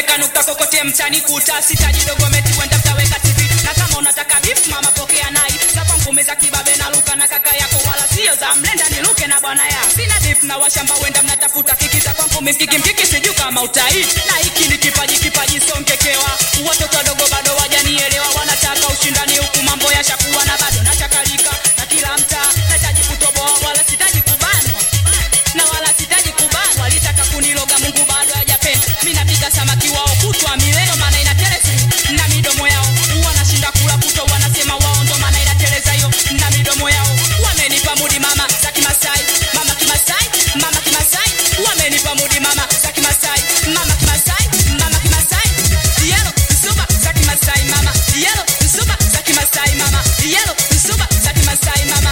weka nukta kokote mtani kuta sitaji dogo meti wenda mtaweka TV na kama unataka beef mama pokea nai sapa mkumeza kibabe na luka na kaka yako wala sio za mlenda niluke na bwana ya sina beef na washamba wenda mnatafuta kikita kwa mkumi mkiki siju kama utai na hiki ni kipaji songekewa watoto wadogo bado wajanielewa wanataka ushindani huku mambo ya shakuwa na bado nachakalika na kila mtaa nahitaji kutoboa wala sitaji kubanwa na wala sitaji kubanwa walitaka kuniloga Mungu bado hajapenda mimi napika samaki wao kutwa mileo maana inateleza na midomo yao wanashinda kula kuto wanasema wao ndo maana inateleza hiyo na midomo yao wamenipa mudi mama za Kimasai mama Kimasai wamenipa mudi mama za Kimasai mama Kimasai yellow super za Kimasai mama yellow super za Kimasai mama yellow super za Kimasai mama.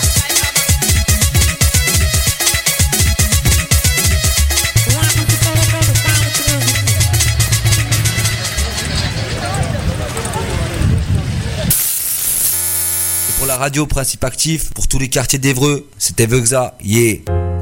Pour la radio Principe Actif, pour tous les quartiers d'Évreux, c'était Veuxa, yeah.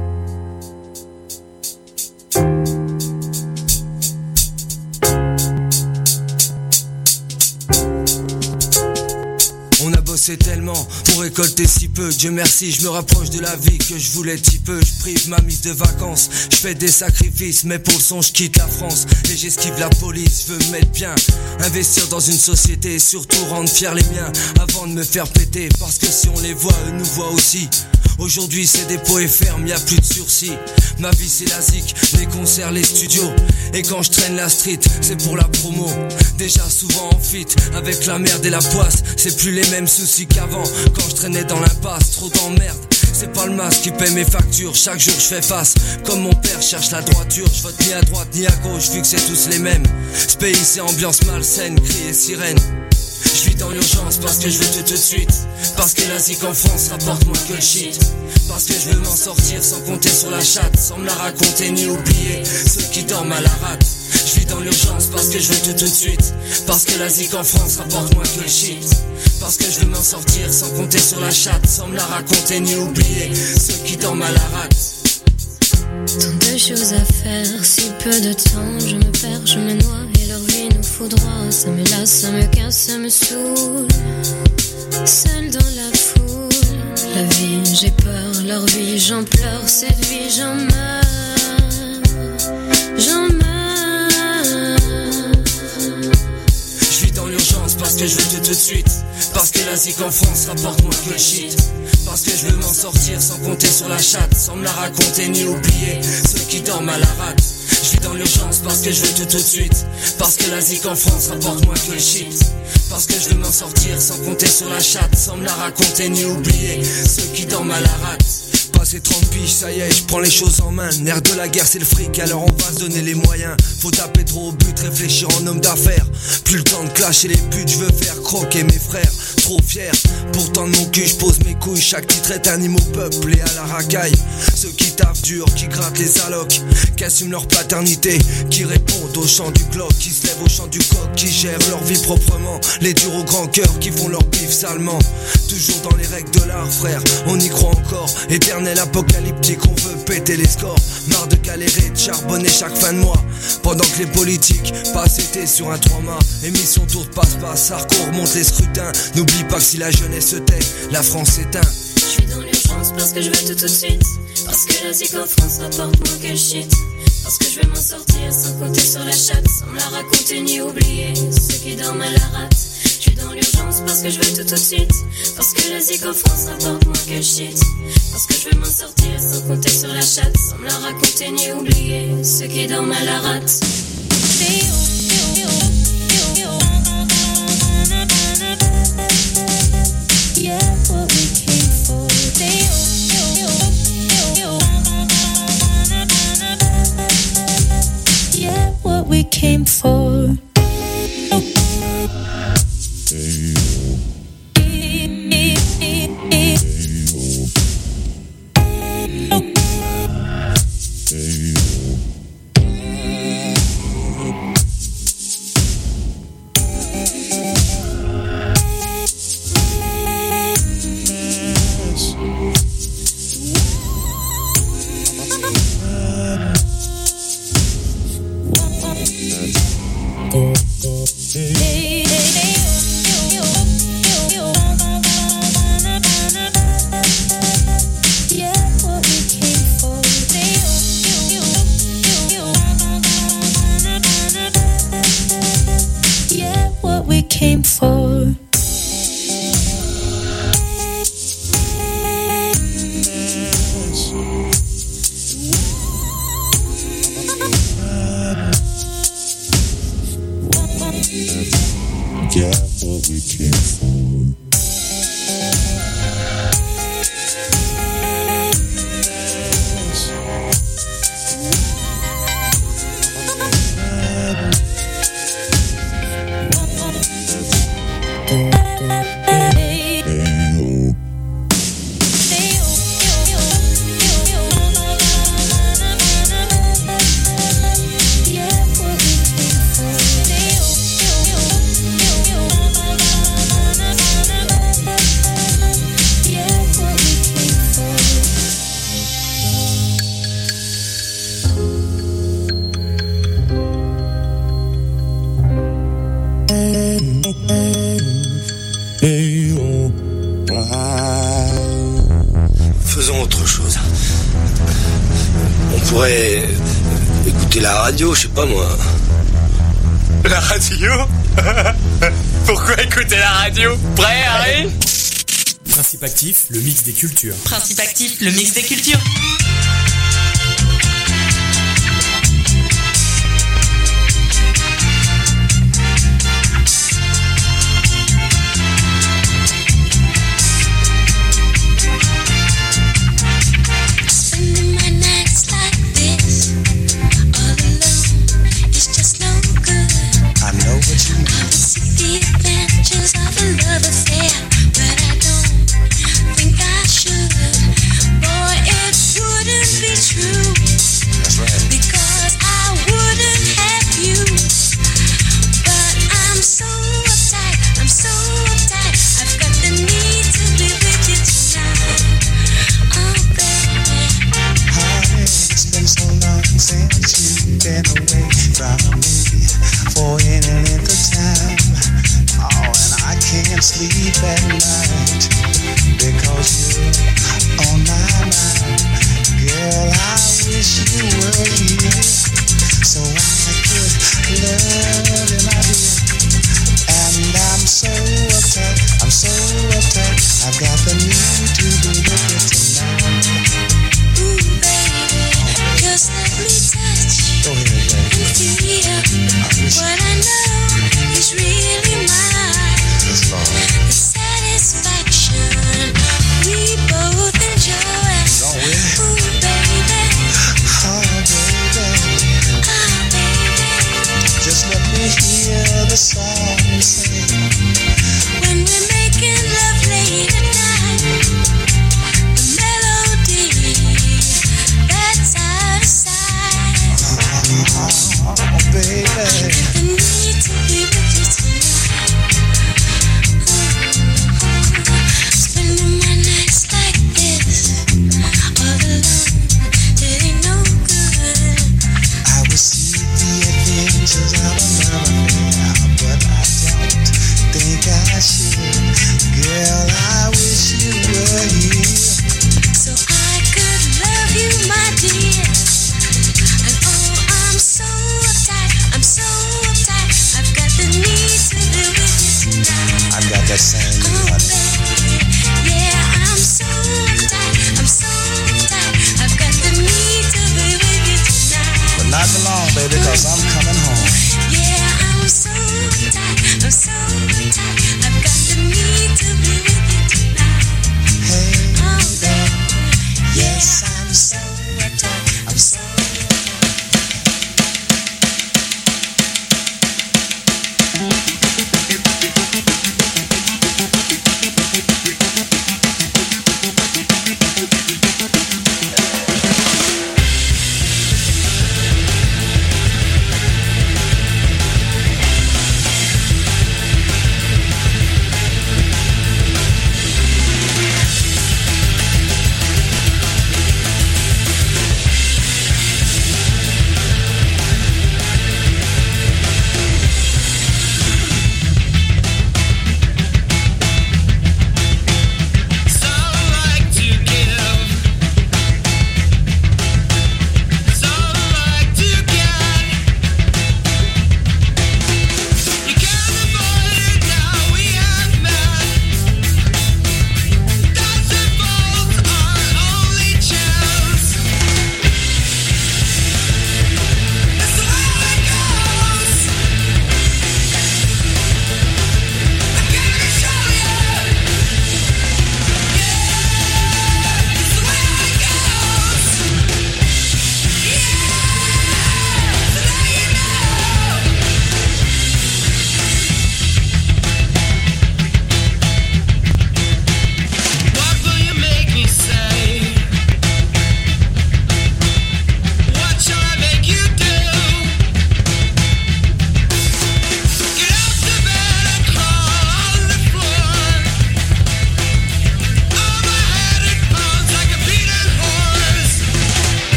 On a bossé tellement pour récolter si peu. Dieu merci, je me rapproche de la vie que je voulais si peu. Je prive ma mise de vacances, je fais des sacrifices, mais pour le son je quitte la France et j'esquive la police. Je veux me mettre bien, investir dans une société et surtout rendre fiers les miens avant de me faire péter. Parce que si on les voit, eux nous voient aussi. Aujourd'hui c'est dépôt et ferme, y'a plus de sursis. Ma vie c'est la zik, les concerts, les studios. Et quand je traîne la street, c'est pour la promo. Déjà souvent en fit, avec la merde et la poisse. C'est plus les mêmes soucis qu'avant, quand je traînais dans l'impasse. Trop d'emmerde, c'est pas le masque qui paie mes factures. Chaque jour je fais face, comme mon père cherche la droiture. Je vote ni à droite ni à gauche, vu que c'est tous les mêmes. Ce pays c'est ambiance malsaine, cris et sirène. Je vis dans l'urgence parce que je veux tout de suite. Parce que la zik en France rapporte moins que le shit. Parce que je veux m'en sortir sans compter sur la chatte, sans me la raconter ni oublier ceux qui dorment à la rate. Je vis dans l'urgence parce que je veux tout de suite. Parce que la zik en France rapporte moins que le shit. Parce que je veux m'en sortir sans compter sur la chatte, sans me la raconter ni oublier ceux qui dorment à la rate. Tant de choses à faire, si peu de temps, je me perds, je me noie et leur vie nous foudroie. Ça me lasse, ça me casse, ça me saoule. Seul dans la foule, la vie, j'ai peur, leur vie, j'en pleure, cette vie, j'en meurs, j'en meurs. Je vis dans l'urgence parce que je veux tout de suite. Parce que la zik en France rapporte moins que le shit. Parce que je veux m'en sortir sans compter sur la chatte, sans me la raconter ni oublier ceux qui dorment à la rate. Je vis dans l'urgence parce que je veux tout de suite. Parce que la zik en France rapporte moins que le shit. Parce que je veux m'en sortir sans compter sur la chatte, sans me la raconter ni oublier ceux qui dorment à la rate. Passé 30 piges, ça y est, je prends les choses en main. Nerf de la guerre c'est le fric, alors on va se donner les moyens. Faut taper trop au but, réfléchir en homme d'affaires. Plus le temps de clasher les buts, je veux faire croquer mes frères. Trop fier, pourtant de mon cul je pose mes couilles. Chaque titre est un hymne au peuple et à la racaille. Ceux qui taffent dur, qui grattent les allocs, qui assument leur paternité, qui répondent au chant du clock, qui se lèvent au chant du coq, qui gèrent leur vie proprement. Les durs au grand cœur, qui font leur bif salement. Toujours dans les règles de l'art frère, on y croit encore. Éternel apocalyptique, on veut péter les scores. Marre de galérer, de charbonner chaque fin de mois. Pendant que les politiques passent été sur un 3 mâts. Émission tour de passe-passe, Sarko remonte les scrutins. N'oublie pas que si la jeunesse se tait, la France s'éteint. Je suis dans l'urgence parce que je veux tout de suite. Parce que la zik en France rapporte moins que le shit. Parce que je veux m'en sortir sans compter sur la chatte, sans me la raconter ni oublier ceux qui dorment à la rate. Je suis dans l'urgence parce que je veux tout de suite. Parce que la zik en France rapporte moins que le shit. Parce que je veux m'en sortir sans compter sur la chatte, sans me la raconter ni oublier ceux qui dorment à la rate. Yeah, what we came for. Yeah, what we came for. Faisons autre chose. On pourrait écouter la radio, je sais pas moi. La radio? Pourquoi écouter la radio? Prêt, Harry? Principe actif, le mix des cultures. Principe actif, le mix des cultures.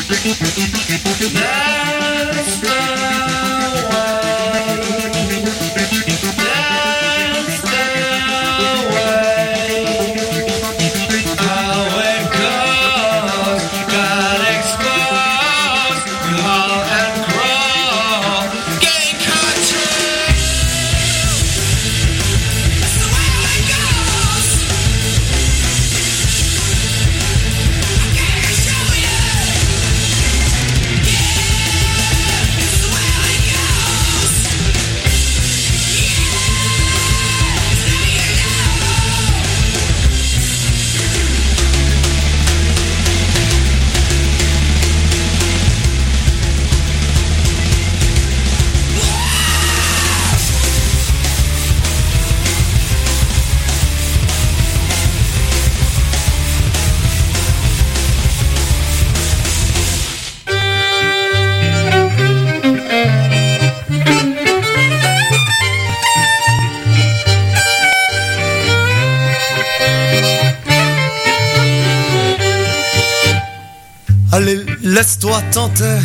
Allez, laisse-toi tenter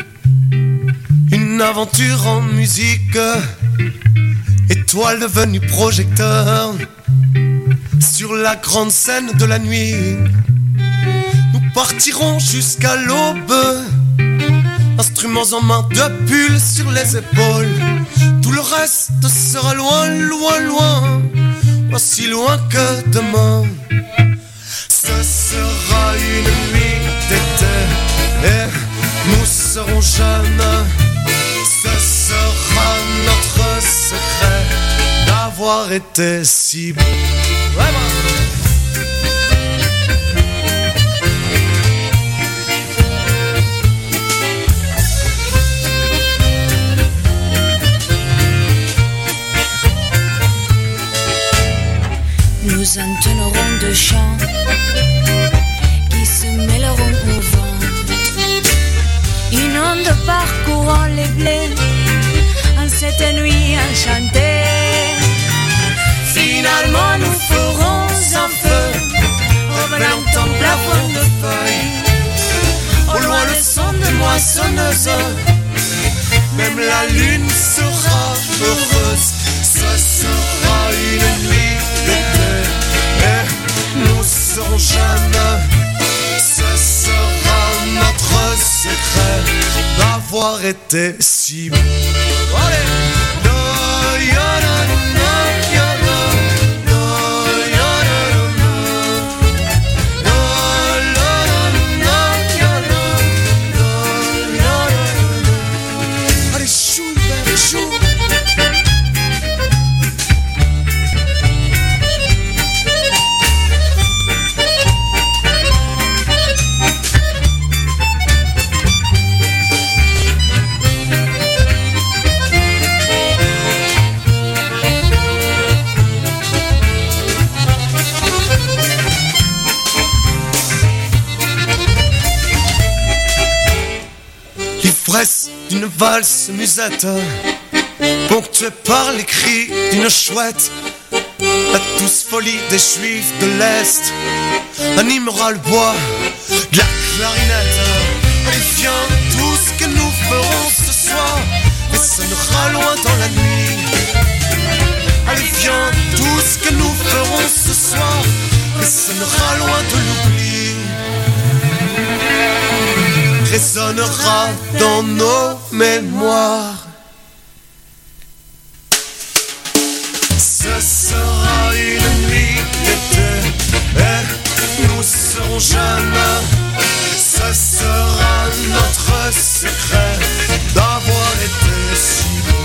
une aventure en musique, étoile devenue projecteur sur la grande scène de la nuit. Nous partirons jusqu'à l'aube, instruments en main, de bulles sur les épaules. Tout le reste sera loin, loin, loin, aussi loin que demain. Ce sera une nuit d'été et nous serons jeunes. Ce sera notre secret d'avoir été si beau. Nous entonnerons de chants qui se mêleront au vent. Une onde parcourant les blés en cette nuit enchantée. Finalement nous ferons un feu revenant en plafond de feuilles. Au loin le son de moissonneuse, même la lune sera heureuse. Ce sera une nuit d'été et nous serons jeunes. Ce sera notre secret d'avoir été si beau. Allez, chou, chou. L'ivresse d'une valse musette, ponctuée par les cris d'une chouette. La douce folie des juifs de l'Est animera le bois de la clarinette. Allez viens, tout ce que nous ferons ce soir résonnera loin dans la nuit. Allez viens, tout ce que nous ferons ce soir résonnera loin de l'oubli. Résonnera dans nos mémoires. Ce sera une nuit d'été et nous serons jeunes. Ce sera notre secret d'avoir été si beau.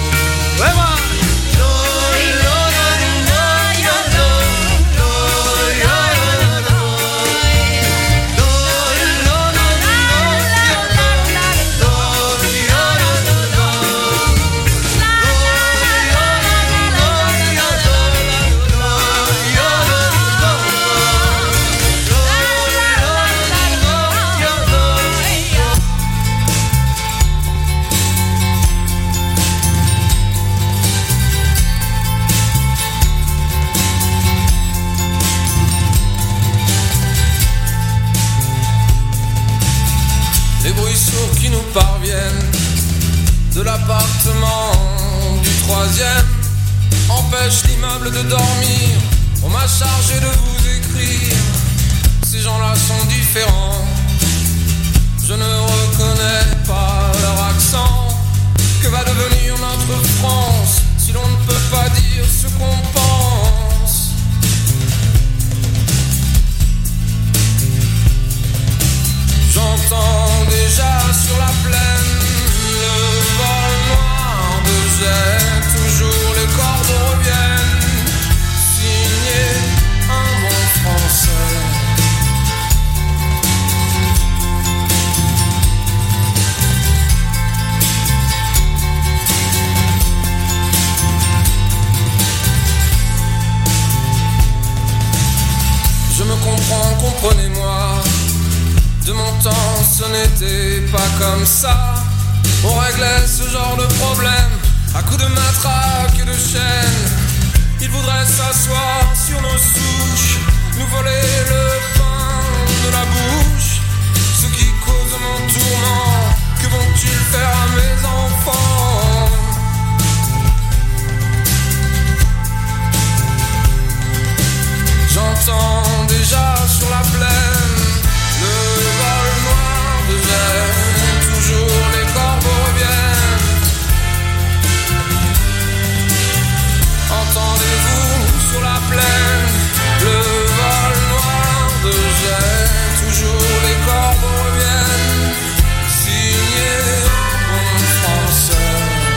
l'appartement du 3e empêche l'immeuble de dormir. On m'a chargé de vous écrire. Ces gens-là sont différents. Je ne reconnais pas leur accent. Que va devenir notre France si l'on ne peut pas dire ce qu'on pense? J'entends déjà sur la plaine le vol noir de jet. Toujours les cordes reviennent. Signé un bon français. Je me comprends, comprenez-moi. De mon temps, ce n'était pas comme ça. On réglait ce genre de problème à coups de matraque et de chaîne. Ils voudraient s'asseoir sur nos souches, nous voler le pain de la bouche. Ceux qui causent mon tourment, que vont-ils faire à mes enfants? J'entends déjà sur la plaine le vol noir de jet. Toujours les corbeaux reviennent. Entendez-vous sur la plaine le vol noir de jet. Toujours les corbeaux reviennent. Signé un bon français.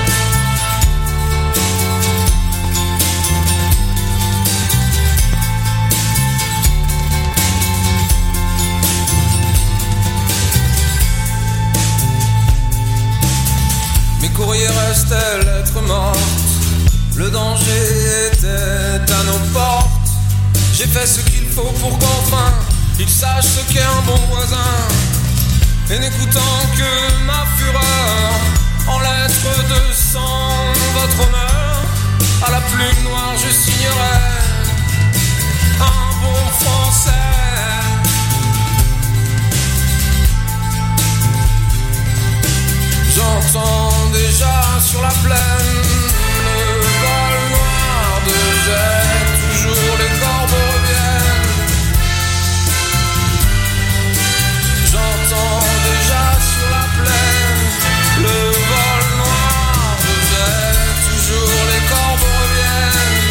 Mes courriers restaient lettres mortes. Le danger était à nos portes. J'ai fait ce qu'il faut pour qu'enfin ils sachent ce qu'est un bon voisin. Et n'écoutant que ma fureur, en lettres de sang, votre honneur, à la plume noire je signerai un bon français. J'entends déjà sur la plaine le vol noir de jet. Toujours les corbeaux reviennent. J'entends déjà sur la plaine le vol noir de jet. Toujours les corbeaux reviennent.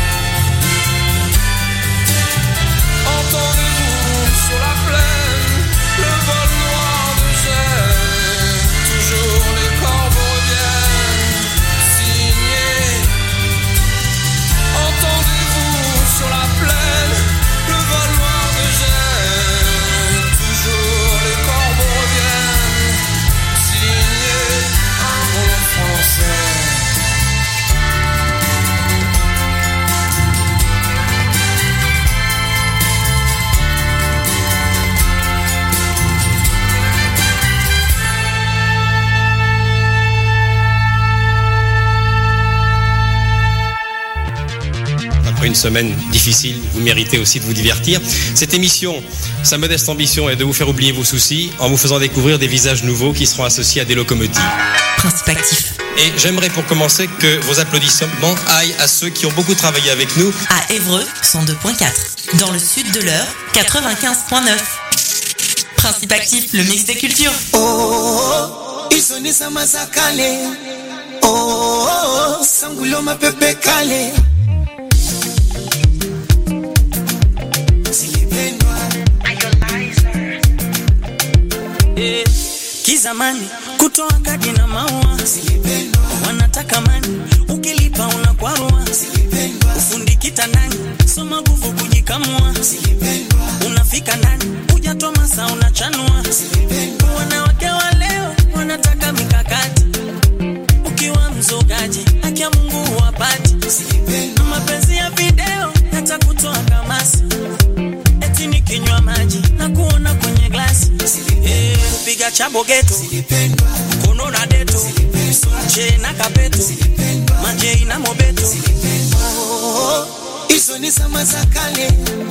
Entendez-vous sur la plaine le vol noir de jet. Toujours les corbeaux reviennent. Signé. Entendez-vous sur la plaine le vol noir de jet. Toujours les corbeaux reviennent. Signé un bon français. Après une semaine difficile, vous méritez aussi de vous divertir. Cette émission, sa modeste ambition est de vous faire oublier vos soucis en vous faisant découvrir des visages nouveaux qui seront associés à des locomotives. Principe actif. Et j'aimerais pour commencer que vos applaudissements aillent à ceux qui ont beaucoup travaillé avec nous. À Évreux, 102.4. Dans le sud de l'Eure, 95.9. Principe actif, le mix des cultures. Oh, isonisa mazakale. Oh, sangulo mapepe kale. Kizamani kutoa kadi na maua wanataka mani, ukilipa unakwarua. Ufundi kitandani, soma nguvu kujikamua. Unafika ndani, hujatoa masaa unachanua. Wanawake wa leo wanataka mikakati, ukiwa mzogaji haki ya Mungu huwapati. Mapenzi ya video yatakutoa kamasi, eti nikinywa maji na kuona kwenye glasi. Kupiga chabo geto, kono na deto, che na kapeto, manje na mobeto. Izo ni sama za kale.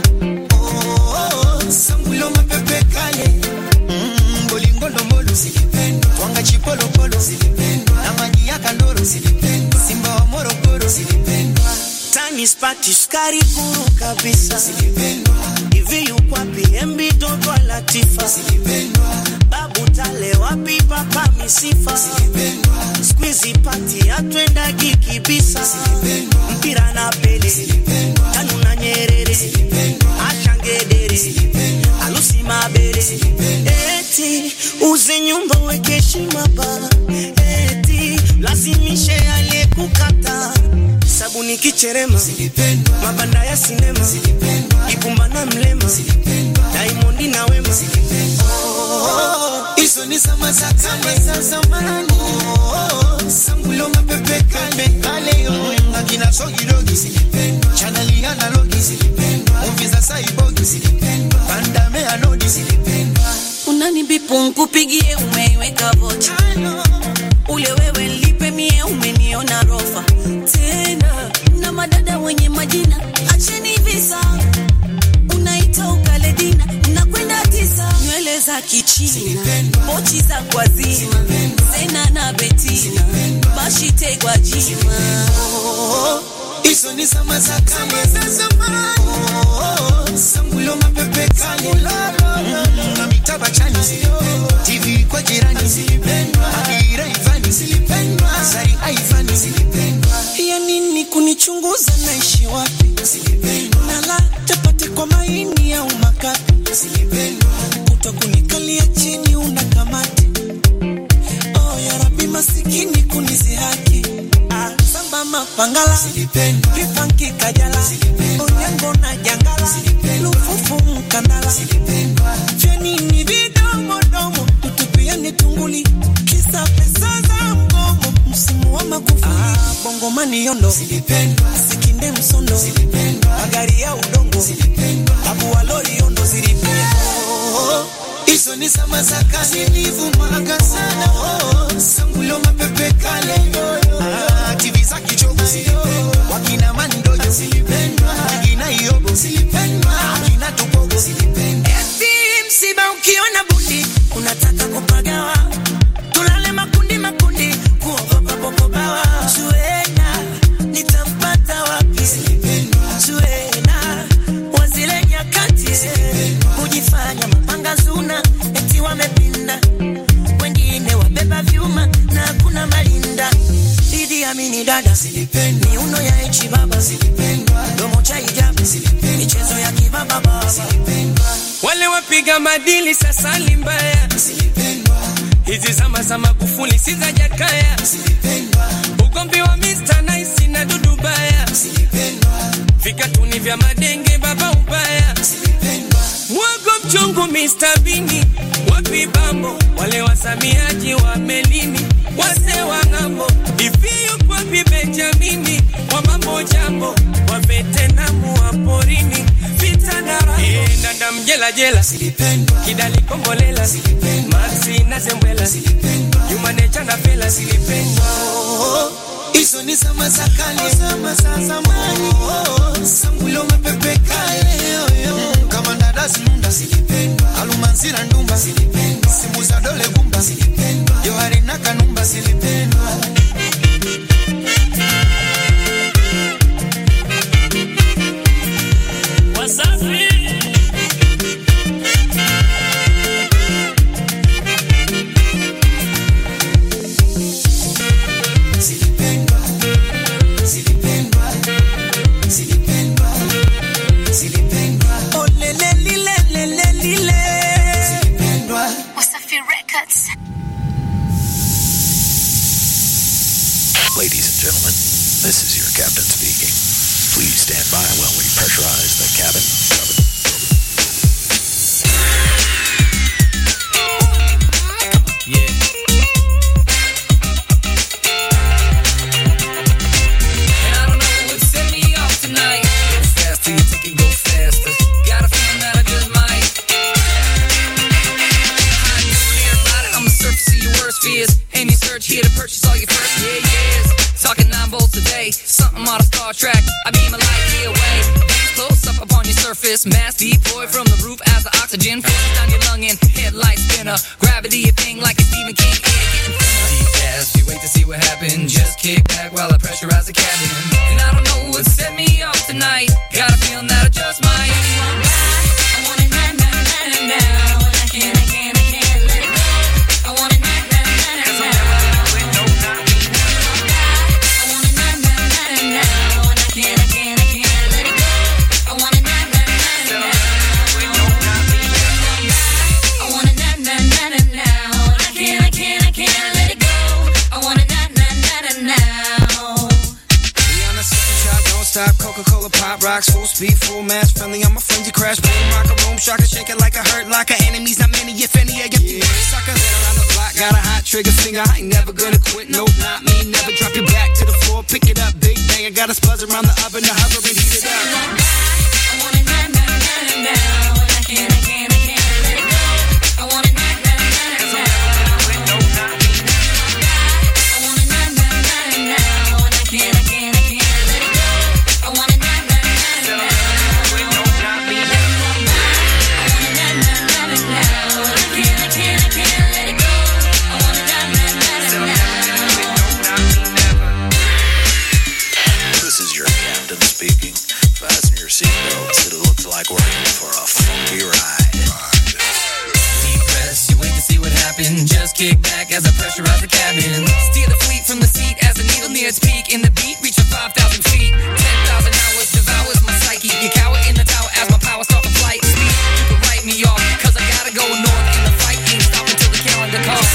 Sangulo mapepe kale. Bolingo lombolo, twanga chipolo polo, na mangi ya Simba wa Morogoro, Tani spati skari kuru kabisa, hivi yuko wapi MB Dogo Latifa, Babu Tale wapi Papa Misifa, squeezy party atwenda gikibisa, mpira na Pele, Tanu na Nyerere, Ashangedere, Alusi Mabere, eti uze nyumba weke heshima ba, eti lazimishe ale kukata, sabuni kicherema, mabanda ya sinema, Ibumba na Mlema, Diamond na Wema. Izo ni zama za kale za zamani. Sangulo mapepe kale yo. Akina sogi dogi, chaneli analogi, movie saibogi, pandame anodi. Unanibipu nkupigie umeiweka vocha, ule wewe lipe mie umeniona rofa. Tena na madada wenye majina acheni visa, unaita ukaledina unakwenda tisa, nywele za kichina pochi za kwa zima, Zena na Betina bashite kwa jima. Izo ni zama za kale za zamani. Sangulo mapepe kale na mitaba chani, TV kwa jirani, Akira Ivani, Zari Aivani. Ya nini kunichunguza naishi wapi, nala chapati kwa maini au makapi, kuto kunikalia chini unakamati. Oh ya Rabbi masikini kunizihaki, samba mapangala, ripanki kajala, onyango na jangala, lufufu mkandala. Vya nini vidomo domo, tutupiani tunguli, kisa pesa za mgomo, msimu wa Magufuli. Bongo mani yondo, sikinde msondo, magari ya udongo, babu wa lori yondo zilipendwa. Izo ni zama za kale nilivumaga sana. Sangulo mapepe kale, TV za kichogo, wakina Mandoyo, wakina Iyobo, wakina Tupogo. Eti msiba ukiona bundi unataka kupagawa, tulale makundi makundi kuogopa bokobawa. Zuena nitampata wapi, Zuena wazile nyakati, kujifanya mapanga zuna eti wamepinda, wengine wabeba vyuma na kuna malinda. Idi Amini dada, ni uno ya echi baba, domo cha hijabu, michezo ya kibaba baba. Wale wapiga madili sasa limbaya, hizi zama za Magufuli si za Jakaya, ugombi wa Mr. Nice na Dudu Baya, vikatuni vya madenge baba ubaya, mwago mchungu Mr. Bini, wapi bambo, wale wasamiaji wa melini, wase wa ngambo, ifiyo kwa Benjamini, wa mambo jambo, wa Vetenamu wa porini, vita na rambo, nanda mjela jela, Kidali Kombolela, Maxi na Zembwela, Yumanecha na Fela, silipendwa. Izo ni zama za kale, zama za zamani. Sangulo mapepe kale, kama ndada zinunda, Alumanzira ndumba, simu za dole gumba, Johari na Kanumba, silipendwa. Wasafi Ladies and gentlemen, this is your captain speaking. Please stand by while we pressurize the cabin. Yeah. And I don't know what set me off tonight. Go faster, you think it go faster. Got a feeling that I just might. I knew near about it, I'ma surface your worst fears. Any search here to purchase all your first years. Talking 9 volts a day, something out of Star Trek. I beam a light year away. Close up upon your surface. Mass deploy from the roof as the oxygen forces down your lung and headlight spinner. Gravity a thing like a Stephen King. You wait to see what happened. Just kick back while I pressurize the cabin. And I don't know what set me off tonight. Got a feeling that I just might. I want it now, now, now. And I can't let it go. I want it now, now, now, now. I want it now, now, now, now. And I can't let it go. I want it now, now, now, now. I want it now, now, now, now. And I can't let it go. I want it now, now, now, now. We on a second shot, don't stop. Coca-Cola, pop rocks, full speed, full mass, friendly on my friends. You crash, boom, rock a room, shock it, shake it like a hurt locker. Enemies, not many, if any, I get the sucker. Then around the block, got a hot trigger finger. I ain't never gonna quit, nope, not me. Never drop your back to the floor, pick it up, big bang. I got a spuzz around the oven, the hover and heat it up. I want it now, now, now, now. And I can't let it go. I want it now, now, now, now. I want it now, now, now, now. And I can't let it go. I want it now, now, now, now. I want it now, now, now, now. And I can't let it go. I want it now, now, now, now. This is your captain speaking. Fasten your seatbelts. It looks like we're in for a funky ride. Deep breaths, you wait to see what happened. Just kick back as I pressurize the cabin. Steer the fleet from the seat as the needle nears peak. In the beat, reach for 5,000 feet. 10,000 hours devours my psyche. You cower in the tower as my power starts to flight. Speed, you can write me off, cause I gotta go north. And the fight ain't stopping till the calendar calls.